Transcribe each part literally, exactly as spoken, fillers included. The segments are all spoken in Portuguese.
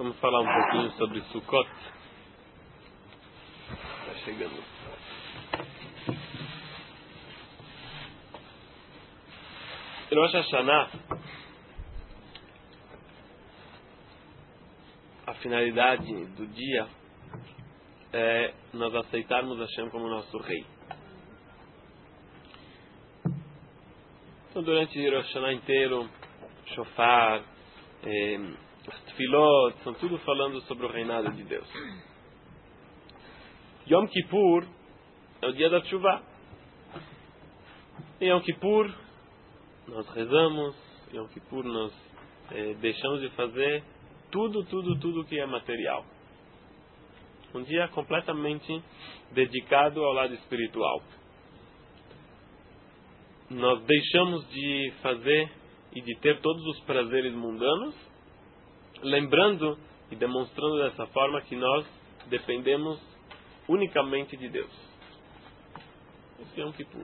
Vamos falar um pouquinho sobre Sukkot. Está chegando. Rosh Hashanah, a finalidade do dia é nós aceitarmos Hashem como nosso rei. Então, durante o Rosh Hashanah inteiro, Shofar, eh, Tfilot, são tudo falando sobre o reinado de Deus. Yom Kippur é o dia da Teshuvah. Em Yom Kippur nós rezamos, em Yom Kippur nós eh, deixamos de fazer tudo, tudo, tudo que é material. Um dia completamente dedicado ao lado espiritual. Nós deixamos de fazer e de ter todos os prazeres mundanos, lembrando e demonstrando dessa forma que nós dependemos unicamente de Deus. Esse é Yom Kippur.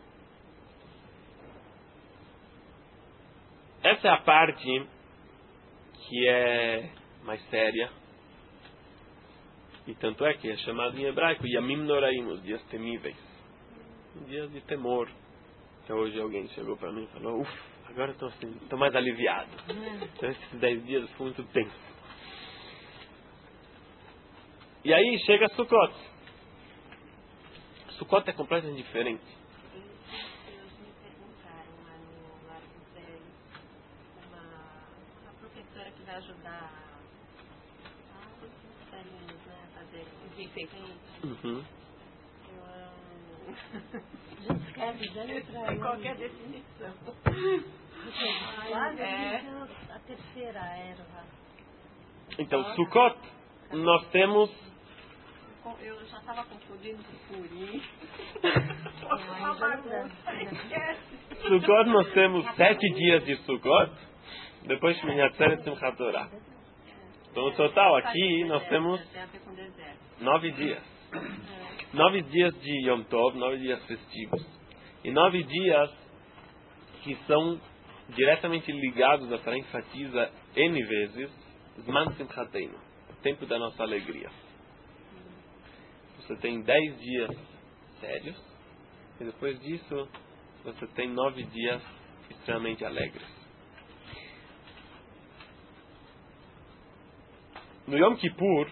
Essa é a parte que é mais séria, e tanto é que é chamado em hebraico Yamim Noraim, os dias temíveis, dias de temor. Até hoje alguém chegou para mim e falou: uff, agora estou assim, estou mais aliviado. Então esses dez dias foi muito tenso. E aí chega Sukkot. Sukkot é completamente diferente. Eles me perguntaram lá no Lar dos Velhos, uma, uma professora que vai ajudar a os velhinhos, né, a fazer os enfeites. Uhum. Eu qualquer definição. É a terceira erva. Então, Sukkot, nós temos... Eu já estava confundindo com Purim. Sukkot, nós temos sete dias de Sukkot, depois Shmini Atzeret e Simchat Torah. Então, no total, aqui, nós temos nove dias. Nove dias de Yom Tov, nove dias festivos. E nove dias que são diretamente ligados, a Torá enfatiza N vezes, Zman Simchateinu, o tempo da nossa alegria. Você tem dez dias sérios, e depois disso, você tem nove dias extremamente alegres. No Yom Kippur,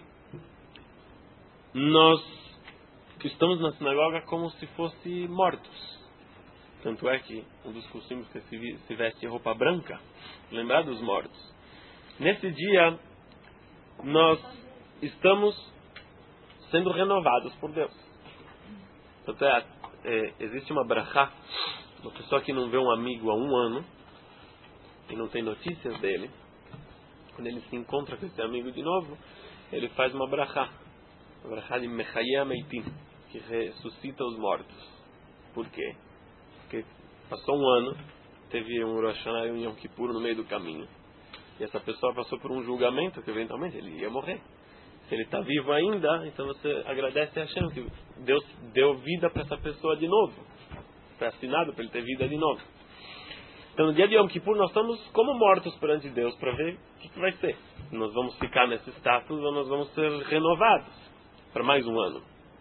nós estamos na sinagoga como se fossem mortos. Tanto é que um dos costumes que se veste roupa branca, lembrar dos mortos. Nesse dia, nós estamos sendo renovados por Deus. Tanto é, é, existe uma brachá, uma pessoa que não vê um amigo há um ano e não tem notícias dele, quando ele se encontra com esse amigo de novo, ele faz uma brachá, a brachá de Mechayeh Meitim, que ressuscita os mortos. Por quê? Porque passou um ano, teve um Rosh Hashanah e um Yom Kippur no meio do caminho, e essa pessoa passou por um julgamento que eventualmente ele ia morrer. Se ele está vivo ainda, então você agradece a Hashem que Deus deu vida para essa pessoa de novo, foi assinado para ele ter vida de novo. Então no dia de Yom Kippur nós estamos como mortos perante Deus para ver o que, que vai ser. Nós vamos ficar nesse status ou nós vamos ser renovados para mais um ano.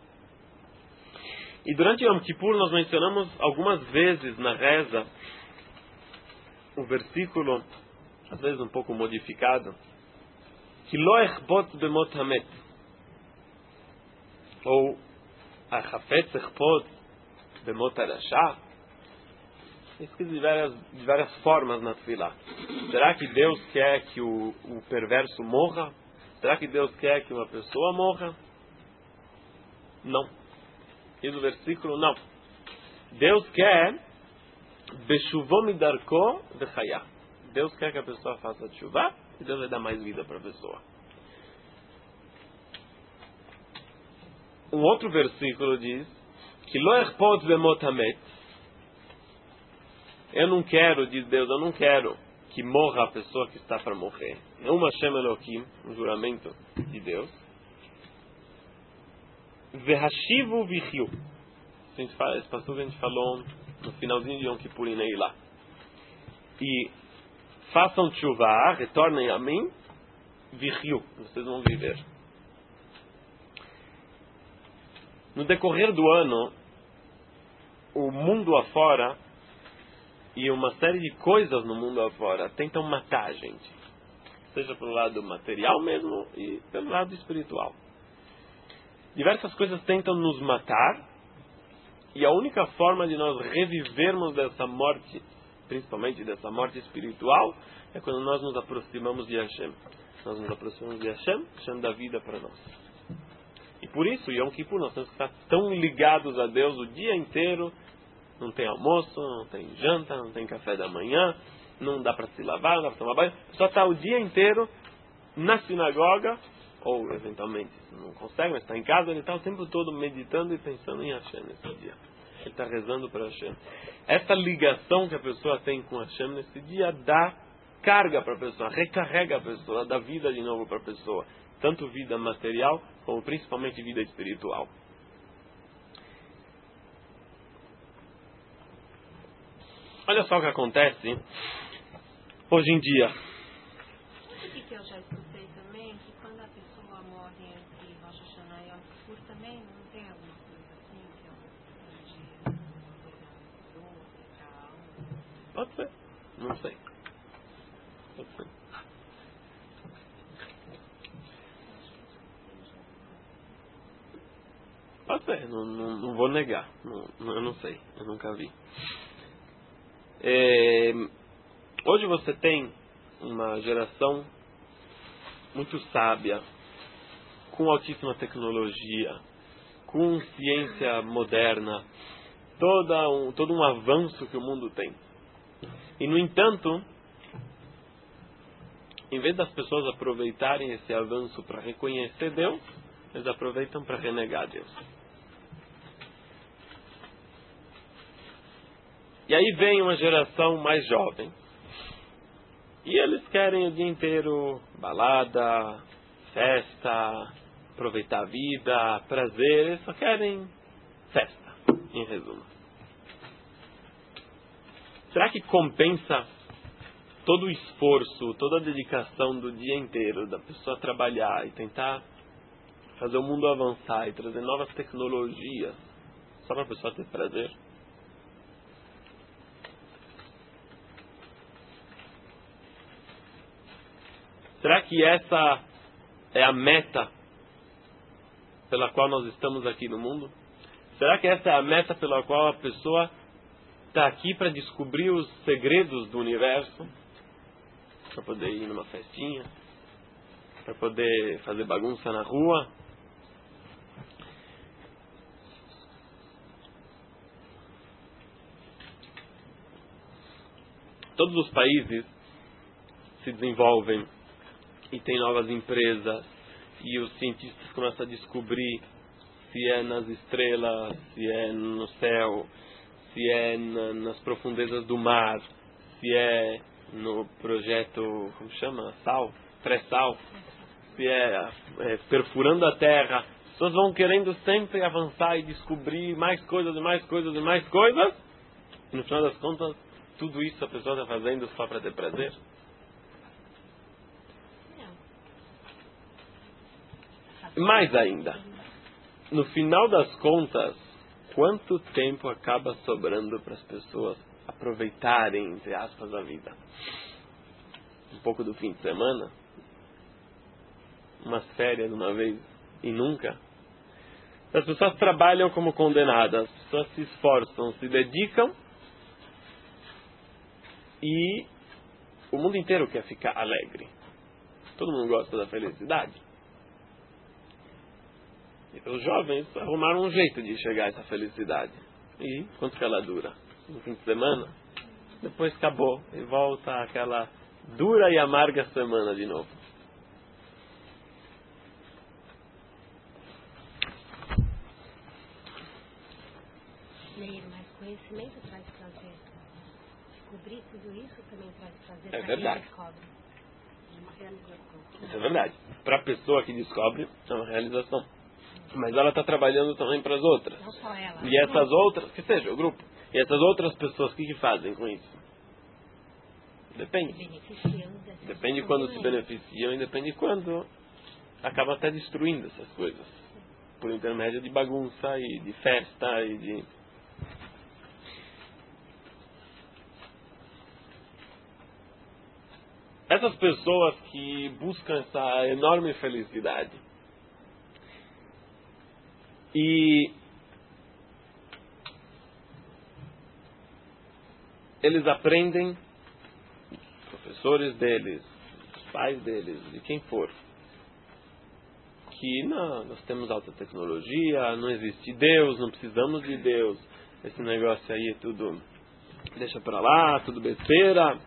E durante Yom Kippur nós mencionamos algumas vezes na reza o versículo, às vezes um pouco modificado, que lo echbot bemot hamet, ou achafetz echbot bemot harashá. Escrito de várias, de várias formas na Tefilá. Será que Deus quer que o, o perverso morra? Será que Deus quer que uma pessoa morra? Não. Diz o versículo, não. Deus quer Beshuvó midarko vechayá. Deus quer que a pessoa faça teshuvá e Deus vai dar mais vida para a pessoa. Um outro versículo diz que lo echpot bemot hamet. Eu não quero, diz Deus, eu não quero que morra a pessoa que está para morrer. É uma Hashem Elohim, um juramento de Deus. Vehashivu vichiu. Esse pastor que a gente falou no finalzinho de Yom Kippur em Neilá. E façam teshuvá, retornem a mim, vigiu, vocês vão viver. No decorrer do ano, o mundo afora e uma série de coisas no mundo afora tentam matar a gente. Seja pelo lado material mesmo e pelo lado espiritual. Diversas coisas tentam nos matar e a única forma de nós revivermos dessa morte, principalmente dessa morte espiritual, é quando nós nos aproximamos de Hashem. Nós nos aproximamos de Hashem, Hashem dá vida para nós. E por isso, Yom Kippur, nós temos que estar tão ligados a Deus o dia inteiro. Não tem almoço, não tem janta, não tem café da manhã, não dá para se lavar, não dá para tomar banho. Só está o dia inteiro na sinagoga, ou eventualmente não consegue, mas está em casa, ele está o tempo todo meditando e pensando em Hashem nesse dia. Ele está rezando para Hashem. Essa ligação que a pessoa tem com Hashem nesse dia dá carga para a pessoa, recarrega a pessoa, dá vida de novo para a pessoa. Tanto vida material, como principalmente vida espiritual. Olha só o que acontece hoje em dia. Sabe o que eu já escutei também? Que quando a pessoa morre entre Rosh Hashanah e Yom Kippur também, não tem alguma coisa assim? Que é um dia, uma coisa boa, Pode ser. Não sei. Pode ser. Pode ser, não, não, não vou negar. Não, não, eu não sei, eu nunca vi. É, hoje você tem uma geração muito sábia, com altíssima tecnologia, com ciência moderna, toda um, todo um avanço que o mundo tem. E no entanto, em vez das pessoas aproveitarem esse avanço para reconhecer Deus, eles aproveitam para renegar Deus. E aí vem uma geração mais jovem. E eles querem o dia inteiro balada, festa, aproveitar a vida, prazer. Eles só querem festa, em resumo. Será que compensa todo o esforço, toda a dedicação do dia inteiro da pessoa trabalhar e tentar fazer o mundo avançar e trazer novas tecnologias só para a pessoa ter prazer? Será que essa é a meta pela qual nós estamos aqui no mundo? Será que essa é a meta pela qual a pessoa está aqui para descobrir os segredos do universo? Para poder ir numa festinha? Para poder fazer bagunça na rua? Todos os países se desenvolvem e tem novas empresas e os cientistas começam a descobrir se é nas estrelas, se é no céu, se é na, nas profundezas do mar, se é no projeto, como chama? Sal? Pré-sal, se é, é perfurando a terra. As pessoas vão querendo sempre avançar e descobrir mais coisas e mais coisas e mais coisas, e no final das contas tudo isso a pessoa está fazendo só para ter prazer? Mais ainda, no final das contas, quanto tempo acaba sobrando para as pessoas aproveitarem, entre aspas, a vida? Um pouco do fim de semana? Umas férias uma vez e nunca? As pessoas trabalham como condenadas, as pessoas se esforçam, se dedicam e o mundo inteiro quer ficar alegre. Todo mundo gosta da felicidade. Os jovens arrumaram um jeito de chegar a essa felicidade. E quanto que ela dura? No fim de semana? Depois acabou e volta aquela dura e amarga semana de novo. Leir, mas conhecimento traz prazer. Descobrir tudo isso também traz prazer. É verdade. Descobre. É uma realização. Isso é verdade. Para a pessoa que descobre, é uma realização. Mas ela está trabalhando também para as outras. Não só ela. E essas outras, que seja o grupo, e essas outras pessoas, o que, que fazem com isso? Depende. Beneficiando dessas Depende de quando se também. beneficiam e depende de quando acaba até destruindo essas coisas. Por intermédio de bagunça e de festa e de... Essas pessoas que buscam essa enorme felicidade e eles aprendem, os professores deles, os pais deles, de quem for, que não, nós temos alta tecnologia, não existe Deus, não precisamos de Deus, esse negócio aí é tudo, deixa pra lá, tudo besteira.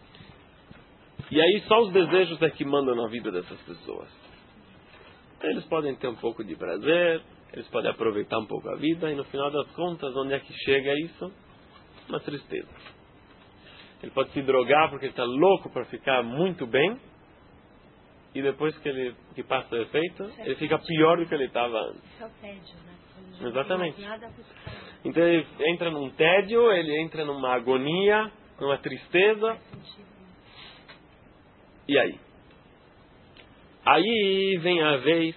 E aí só os desejos é que mandam na vida dessas pessoas. Então, eles podem ter um pouco de prazer, eles podem aproveitar um pouco a vida, e no final das contas, onde é que chega isso? Uma tristeza. Ele pode se drogar porque ele está louco para ficar muito bem, e depois que ele que passa o efeito, ele fica pior do que ele estava antes. Isso é o tédio, né? Quando já não Exatamente. tem mais nada a buscar. Então ele entra num tédio, ele entra numa agonia, numa tristeza. Faz sentido. E aí? Aí vem a vez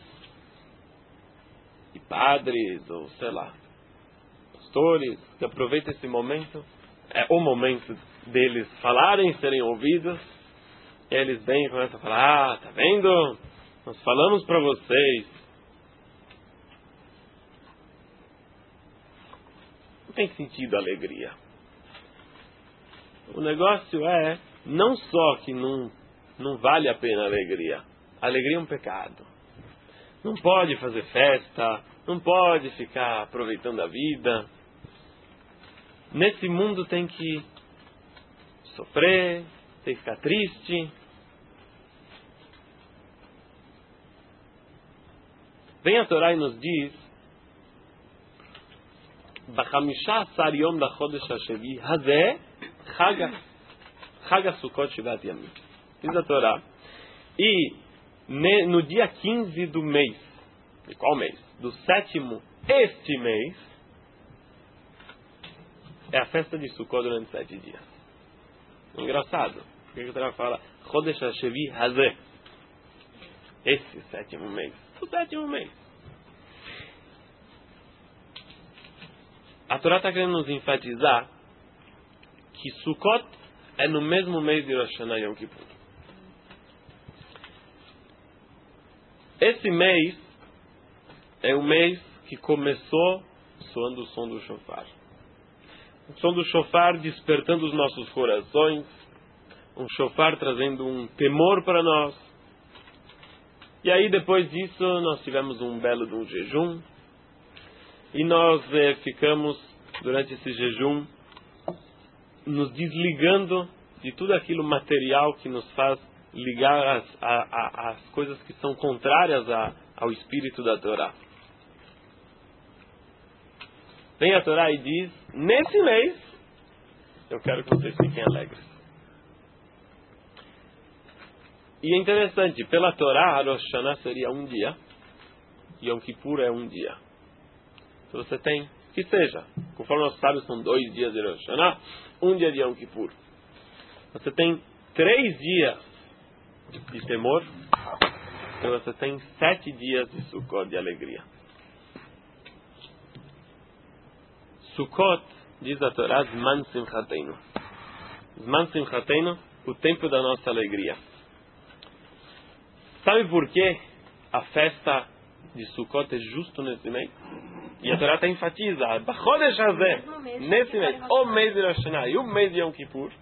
de padres, ou sei lá, pastores, que aproveitam esse momento, é o momento deles falarem, serem ouvidos, e eles vêm e começam a falar, ah, tá vendo? Nós falamos para vocês. Não tem sentido a alegria. O negócio é, não só que não Não vale a pena a alegria. A alegria é um pecado. Não pode fazer festa, não pode ficar aproveitando a vida. Nesse mundo tem que sofrer, tem que ficar triste. Vem a Torá e nos diz: "Bachamisha asar yom lachodesh hashevi hazeh Chag HaSukkot Shivat Yamim." Diz a Torá. E ne, no dia quinze do mês, de qual mês? Do sétimo, este mês, é a festa de Sukkot durante sete dias. Engraçado. Por que a Torá fala Chodesh HaShevi Hazeh? Esse sétimo mês. O sétimo mês. A Torá está querendo nos enfatizar que Sukkot é no mesmo mês de Rosh Hashanah e Yom Kippur. Esse mês é o mês que começou soando o som do shofar. O som do shofar despertando os nossos corações, um shofar trazendo um temor para nós. E aí depois disso nós tivemos um belo de um jejum, e nós eh, ficamos durante esse jejum nos desligando de tudo aquilo material que nos faz ligar as, a, a, as coisas que são contrárias a, ao espírito da Torá. Vem a Torá e diz: nesse mês eu quero que vocês fiquem alegres. E é interessante, pela Torá, Rosh Hashanah seria um dia, e Yom Kippur é um dia. Então você tem, que seja, conforme nós sabemos, são dois dias de Rosh Hashanah, um dia de Yom Kippur. Você tem três dias de temor, então você tem sete dias de Sukkot, de alegria. Sukkot, diz a Torá, Zman Simchateinu. Zman Simchateinu, o tempo da nossa alegria. Sabe por que a festa de Sukkot é justo nesse mês? E a Torá está enfatiza, Bachodesh Hazeh, nesse mês, o mês de Rosh Hashanah e o mês de Yom Kippur.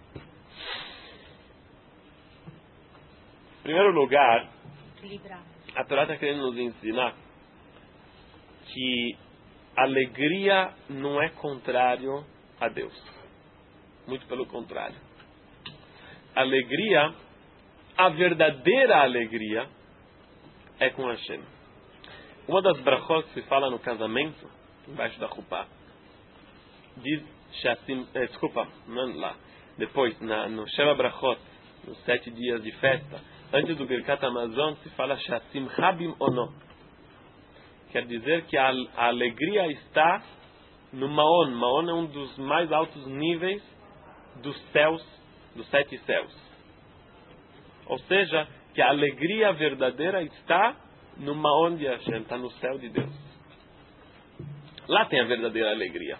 Em primeiro lugar, a Torá está querendo nos ensinar que alegria não é contrário a Deus. Muito pelo contrário. Alegria, a verdadeira alegria, é com Hashem. Uma das brachot que se fala no casamento, embaixo da Chupá, diz, Shassim, eh, desculpa, não lá, depois, na, no Sheva Brachot, nos sete dias de festa, antes do Birkat Hamazon, se fala Shassim Habim Ono. Quer dizer que a, a alegria está no Maon. Maon é um dos mais altos níveis dos céus dos sete céus. Ou seja, que a alegria verdadeira está numa onde Hashem, está no céu de Deus. Lá tem a verdadeira alegria.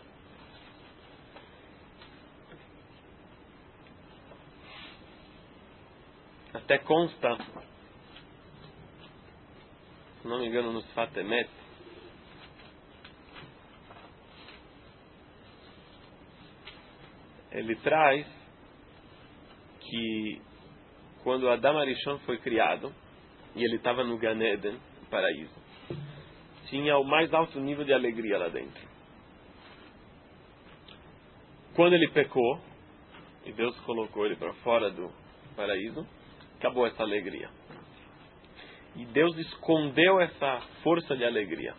Até consta, se não me engano, no Sfat Emet, ele traz que quando Adam Arishon foi criado e ele estava no Gan Eden, no paraíso, tinha o mais alto nível de alegria lá dentro. Quando ele pecou e Deus colocou ele para fora do paraíso, acabou essa alegria. E Deus escondeu essa força de alegria.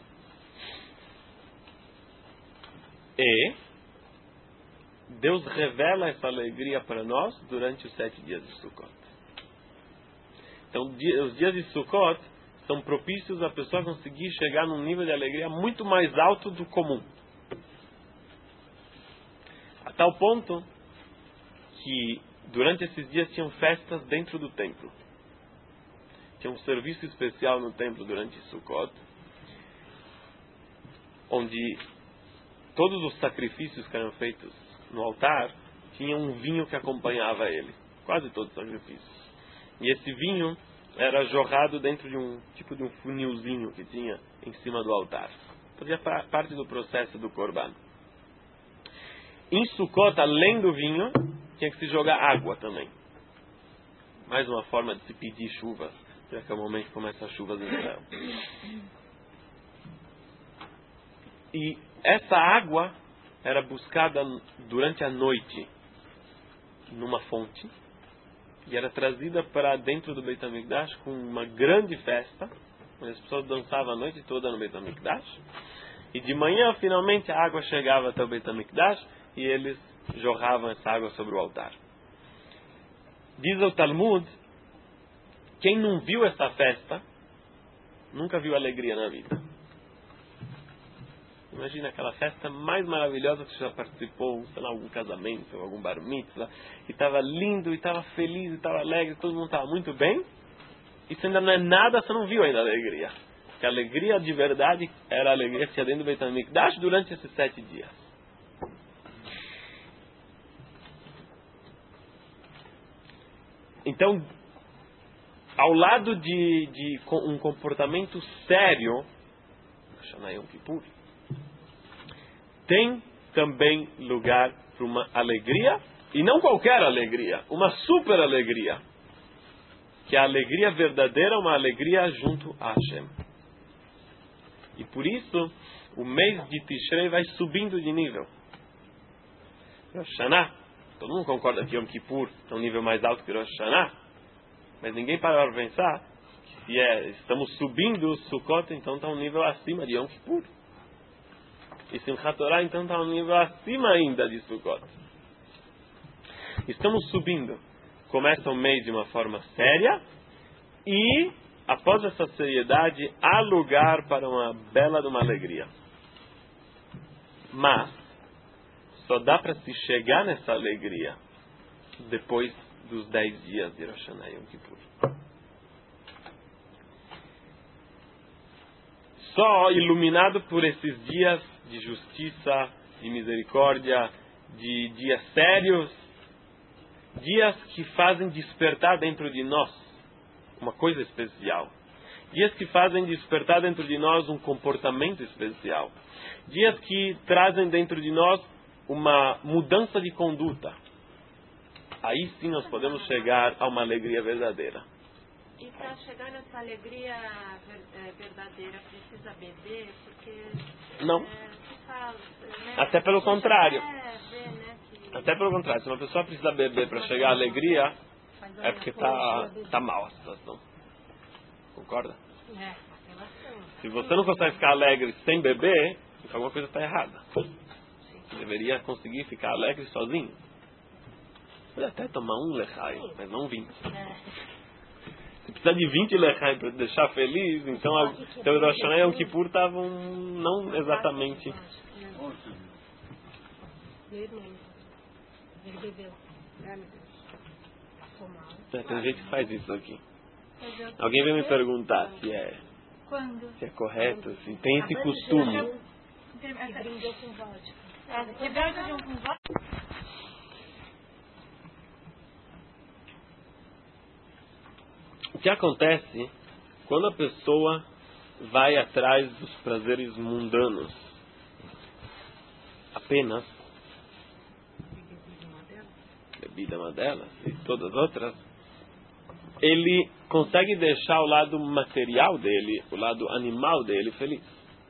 E Deus revela essa alegria para nós durante os sete dias de Sukkot. Então, os dias de Sukkot são propícios a pessoa conseguir chegar num nível de alegria muito mais alto do comum. A tal ponto que durante esses dias tinham festas dentro do templo. Tinha um serviço especial no templo durante Sukkot, onde todos os sacrifícios que eram feitos no altar tinham um vinho que acompanhava ele. Quase todos os sacrifícios. E esse vinho era jorrado dentro de um tipo de um funilzinho que tinha em cima do altar. Fazia parte do processo do Korban. Em Sukkot, além do vinho, tinha que se jogar água também. Mais uma forma de se pedir chuvas, já que é o momento que começa as chuvas em Israel. E essa água era buscada durante a noite numa fonte e era trazida para dentro do Beit HaMikdash com uma grande festa, onde as pessoas dançavam a noite toda no Beit HaMikdash. E de manhã, finalmente, a água chegava até o Beit HaMikdash e eles jorravam essa água sobre o altar. Diz o Talmud, quem não viu essa festa, nunca viu alegria na vida. Imagina aquela festa mais maravilhosa que você já participou, sei lá, algum casamento, algum bar mitzvah, e estava lindo, e estava feliz, e estava alegre, todo mundo estava muito bem. Isso ainda não é nada, você não viu ainda a alegria. Porque a alegria de verdade era a alegria que tinha dentro do Beit HaMikdash durante esses sete dias. Então, ao lado de, de um comportamento sério, Yom Kippur, tem também lugar para uma alegria, e não qualquer alegria, uma super alegria, que a alegria verdadeira é uma alegria junto a Hashem. E por isso, o mês de Tishrei vai subindo de nível. Rosh Hashanah, todo mundo concorda que Yom Kippur é um nível mais alto que Rosh Hashanah, mas ninguém para para pensar que se é, estamos subindo o Sukkot, então está um nível acima de Yom Kippur. E Simchat Torah, então, está um nível acima ainda de Sukkot. Estamos subindo. Começa o mês de uma forma séria e, após essa seriedade, há lugar para uma bela de uma alegria. Mas só dá para se chegar nessa alegria depois dos dez dias de Rosh Hashanah e Yom Kippur. Só iluminado por esses dias de justiça, de misericórdia, de dias sérios, dias que fazem despertar dentro de nós uma coisa especial, dias que fazem despertar dentro de nós um comportamento especial, dias que trazem dentro de nós uma mudança de conduta. Aí sim nós podemos chegar a uma alegria verdadeira. E para chegar nessa alegria verdadeira precisa beber, porque não. É, se fala, né? Até pelo contrário. É, ver, né, que... Até pelo contrário. Se uma pessoa precisa beber para chegar à alegria, é porque está tá mal a situação. Concorda? É, Se você não consegue ficar alegre sem beber, alguma coisa está errada. Você deveria conseguir ficar alegre sozinho. Pode até tomar um lechai, mas não vinte. Se precisar de vinte lechai para deixar feliz, então o Rosh Hashanah e Yom Kippur estavam não exatamente. Meu irmão, ele bebeu. Ah, meu Deus. ou mal. É, tem gente que faz isso aqui. Alguém veio me perguntar se é, Quando? se é correto, se tem esse Arranjo costume. de um que brindou com vodka. É, quebrada de um com vodka? O que acontece quando a pessoa vai atrás dos prazeres mundanos apenas, bebida é uma delas e todas as outras, ele consegue deixar o lado material dele, o lado animal dele feliz.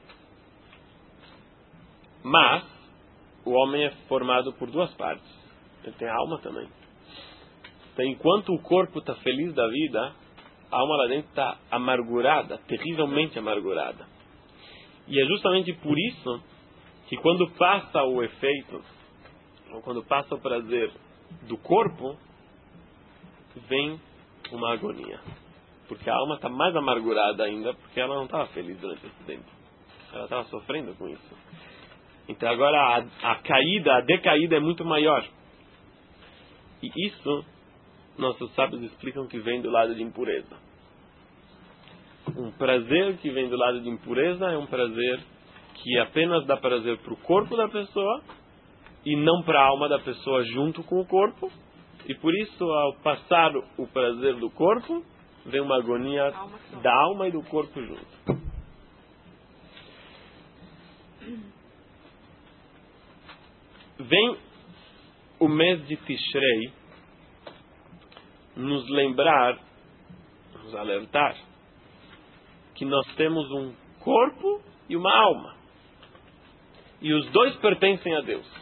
Mas o homem é formado por duas partes. Ele tem a alma também. Então, enquanto o corpo está feliz da vida, a alma lá dentro está amargurada, terrivelmente amargurada. E é justamente por isso que quando passa o efeito, ou quando passa o prazer do corpo, vem uma agonia. Porque a alma está mais amargurada ainda, porque ela não estava feliz durante esse tempo. Ela estava sofrendo com isso. Então agora a, a caída, a decaída é muito maior. E isso, nossos sábios explicam que vem do lado de impureza. Um prazer que vem do lado de impureza é um prazer que apenas dá prazer para o corpo da pessoa e não para a alma da pessoa junto com o corpo. E por isso, ao passar o prazer do corpo, vem uma agonia da alma e do corpo junto. Vem o mês de Tishrei nos lembrar, nos alertar, que nós temos um corpo e uma alma. E os dois pertencem a Deus.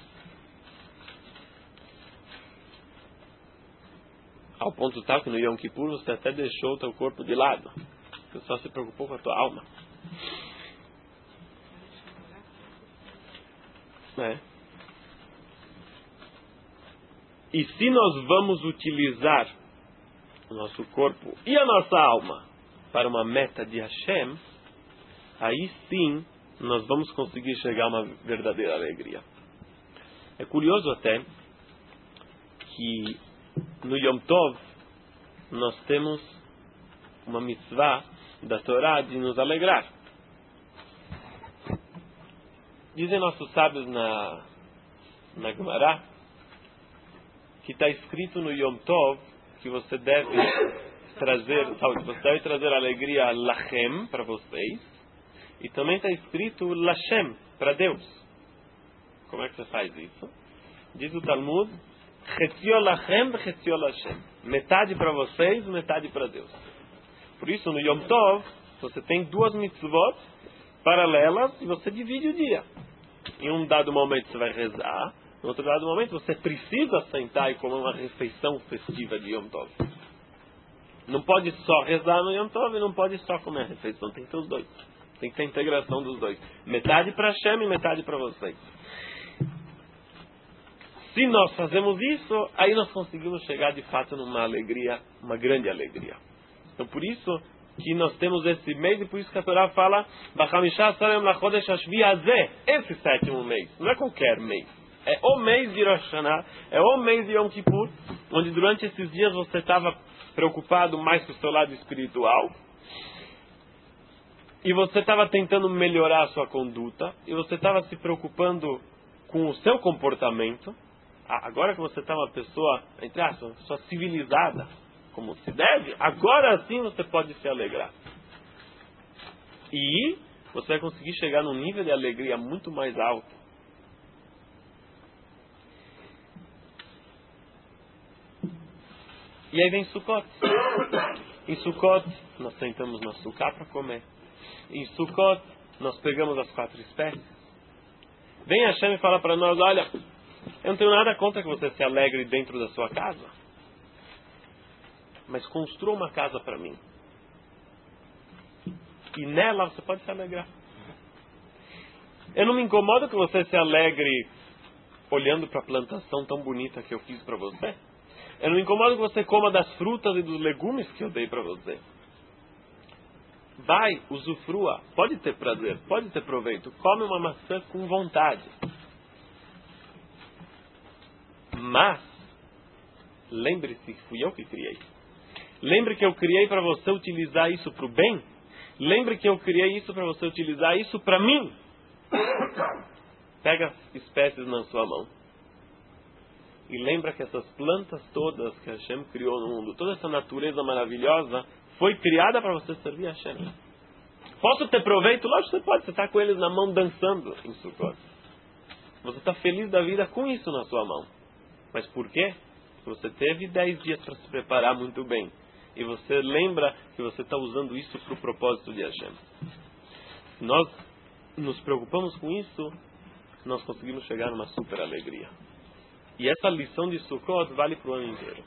Ao ponto tal que no Yom Kippur você até deixou o teu corpo de lado. Você só se preocupou com a tua alma. É. E se nós vamos utilizar o nosso corpo e a nossa alma para uma meta de Hashem, aí sim nós vamos conseguir chegar a uma verdadeira alegria. É curioso até que no Yom Tov nós temos uma mitzvah da Torá de nos alegrar. Dizem nossos sábios na, na Gemara que está escrito no Yom Tov que você deve trazer, sabe, você deve trazer alegria lachem para vocês, e também está escrito lashem para Deus. Como é que você faz isso? Diz o Talmud: Chetzio lachem, chetzio lashem. Metade para vocês, metade para Deus. Por isso, no Yom Tov, você tem duas mitzvot paralelas e você divide o dia. Em um dado momento você vai rezar, em outro dado momento você precisa sentar e comer uma refeição festiva de Yom Tov. Não pode só rezar no Yom Tov e não pode só comer a refeição. Tem que ter os dois. Tem que ter a integração dos dois. Metade para Hashem e metade para vocês. Se nós fazemos isso, aí nós conseguimos chegar de fato numa alegria, uma grande alegria. Então por isso que nós temos esse mês, e por isso que a Torá fala esse sétimo mês. Não é qualquer mês. É o mês de Rosh Hashanah, é o mês de Yom Kippur, onde durante esses dias você estava preocupado mais com o seu lado espiritual, e você estava tentando melhorar a sua conduta, e você estava se preocupando com o seu comportamento. Agora que você está uma pessoa, entre aspas, uma pessoa civilizada, como se deve, agora sim você pode se alegrar. E você vai conseguir chegar num nível de alegria muito mais alto. E aí vem Sukkot. Em Sukkot, nós sentamos no Sukkah para comer. Em Sukkot, nós pegamos as quatro espécies. Vem Hashem e fala para nós: olha, eu não tenho nada contra que você se alegre dentro da sua casa, mas construa uma casa para mim. E nela você pode se alegrar. Eu não me incomodo que você se alegre olhando para a plantação tão bonita que eu fiz para você. Eu não me incomodo que você coma das frutas e dos legumes que eu dei para você. Vai, usufrua. Pode ter prazer, pode ter proveito. Come uma maçã com vontade. Mas, lembre-se que fui eu que criei. Lembre que eu criei para você utilizar isso para o bem. Lembre que eu criei isso para você utilizar isso para mim. Pega as espécies na sua mão. E lembra que essas plantas todas que Hashem criou no mundo, toda essa natureza maravilhosa, foi criada para você servir a Hashem. Posso ter proveito? Lógico que você pode. Você está com eles na mão dançando em Sukkot. Você está feliz da vida com isso na sua mão. Mas por quê? Porque você teve dez dias para se preparar muito bem. E você lembra que você está usando isso para o propósito de Hashem. Se nós nos preocupamos com isso, nós conseguimos chegar numa super alegria. E essa lição de Sukkot vale para o ano inteiro.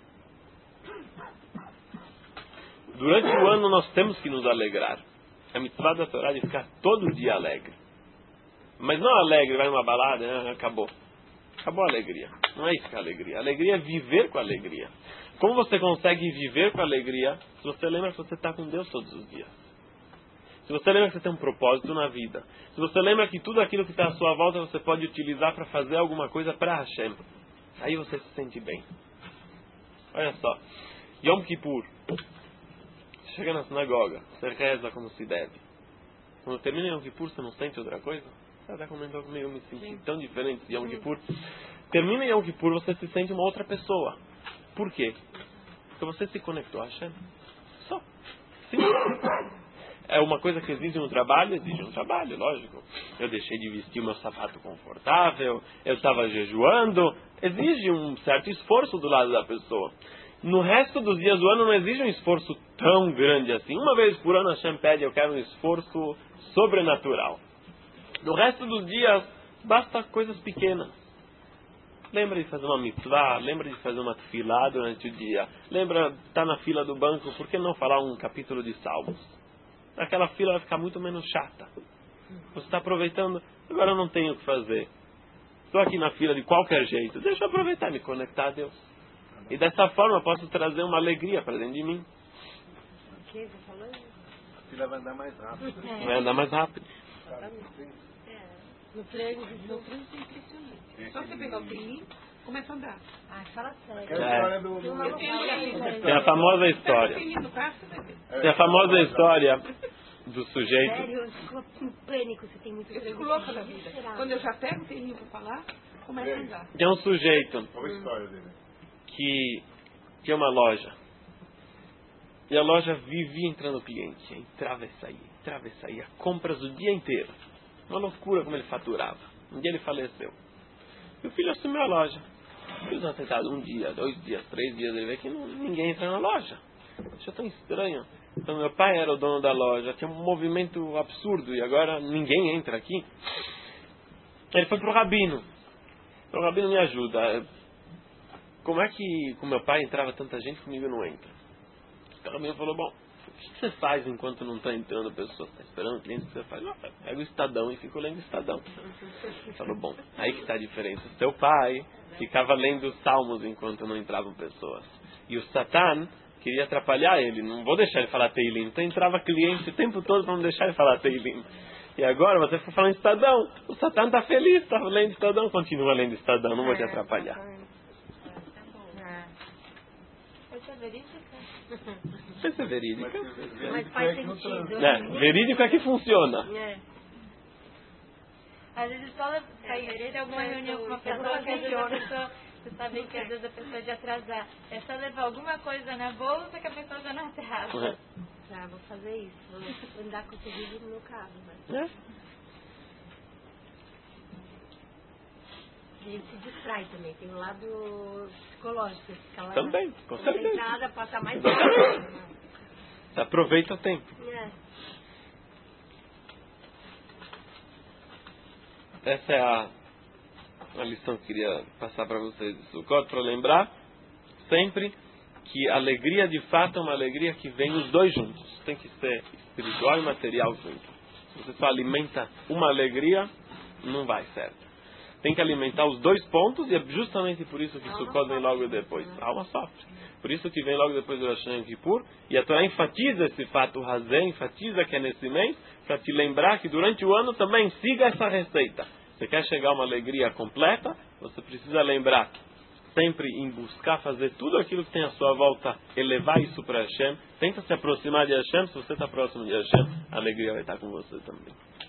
Durante o ano nós temos que nos alegrar. A mitzvah da Torá de ficar todo dia alegre. Mas não alegre, vai numa balada, ah, acabou. Acabou a alegria. Não é isso que é alegria. A alegria é viver com alegria. Como você consegue viver com alegria se você lembra que você está com Deus todos os dias? Se você lembra que você tem um propósito na vida. Se você lembra que tudo aquilo que está à sua volta você pode utilizar para fazer alguma coisa para Hashem. Aí você se sente bem. Olha só. Yom Kippur. Você chega na sinagoga. Você reza como se deve. Quando termina Yom Kippur, você não sente outra coisa? Você até comentou comigo, eu me senti Sim. tão diferente de Yom Kippur. Termina Yom Kippur, você se sente uma outra pessoa. Por quê? Porque você se conectou a Hashem. Só. Sim. É uma coisa que exige um trabalho? Exige um trabalho, lógico. Eu deixei de vestir meu sapato confortável, eu estava jejuando. Exige um certo esforço do lado da pessoa. No resto dos dias do ano não exige um esforço tão grande assim. Uma vez por ano Hashem pede, eu quero um esforço sobrenatural. No resto dos dias, basta coisas pequenas. Lembra de fazer uma mitzvah, lembra de fazer uma tefilá durante o dia. Lembra de estar na fila do banco, por que não falar um capítulo de Salmos? Aquela fila vai ficar muito menos chata. Você está aproveitando, agora eu não tenho o que fazer. Estou aqui na fila de qualquer jeito. Deixa eu aproveitar e me conectar a Deus. E dessa forma eu posso trazer uma alegria para dentro de mim. O que você falou? A fila vai andar mais rápido. É. Vai andar mais rápido. No treino de No treino é impressionante. Só você pegar o treininho, começa a andar. Ah, fala sério. Aquela É. história do... Tem uma do- loucura. Tem a famosa história. Pega o treininho no carro, você vai ver. Tem a famosa história do sujeito. Sério, eu fico em pânico se tem muito Eu fico treino. louca da vida. Quando eu já pego o treininho pra falar, começa a andar. Tem um sujeito Qual a história dele? que tinha uma loja. E a loja vivia entrando cliente. Entrava e saía, entrava e saía. Compras o dia inteiro. Uma loucura como ele faturava. Um dia ele faleceu. E o filho assumiu a loja. Eles vão sentado um dia, dois dias, três dias. Ele vê que não, ninguém entra na loja. Achou tão estranho. Então meu pai era o dono da loja. Tinha um movimento absurdo. E agora ninguém entra aqui. Ele foi pro rabino. O rabino me ajuda. Como é que com meu pai entrava tanta gente, comigo não entra? O rabino falou, bom, o que você faz enquanto não está entrando pessoas? Está esperando cliente? O que você faz? Não, pega o Estadão e fico lendo o Estadão. Ele falou, bom, aí que está a diferença. Seu pai ficava lendo os salmos enquanto não entravam pessoas. E o Satan queria atrapalhar ele. Não vou deixar ele falar Teilim. Então entrava cliente o tempo todo para não deixar ele falar Teilim. E agora você ficou falando Estadão. O Satan está feliz, está lendo Estadão. Continua lendo Estadão, não vou te atrapalhar. Isso é verídica? Isso é verídica. Mas faz sentido. É, verídico é que funciona. É. Às vezes só sair de alguma reunião com uma pessoa que às vezes a pessoa, você sabe que às vezes a pessoa é de atrasar. É só levar alguma coisa na bolsa que a pessoa já não atrasa. É. Já, vou fazer isso. Vou andar com o sorriso no meu carro. Né? É. A gente se distrai também. Tem um lado psicológico. Você fica lá Também, com certeza. concentrada, passa mais Exatamente. tempo. Você aproveita o tempo. É. Essa é a, a lição que eu queria passar para vocês de Sukkot, para lembrar sempre que a alegria de fato é uma alegria que vem os dois juntos. Tem que ser espiritual e material junto. Se você só alimenta uma alegria, não vai certo. Tem que alimentar os dois pontos e é justamente por isso que Sukkot vem logo depois. A alma sofre. Por isso que vem logo depois do Rosh Hashanah Kippur. E a Torá enfatiza esse fato, o Hazé enfatiza que é nesse mês, para te lembrar que durante o ano também siga essa receita. Você quer chegar a uma alegria completa, você precisa lembrar sempre em buscar fazer tudo aquilo que tem à sua volta, elevar isso para Hashem. Tenta se aproximar de Hashem. Se você está próximo de Hashem, a alegria vai estar com você também.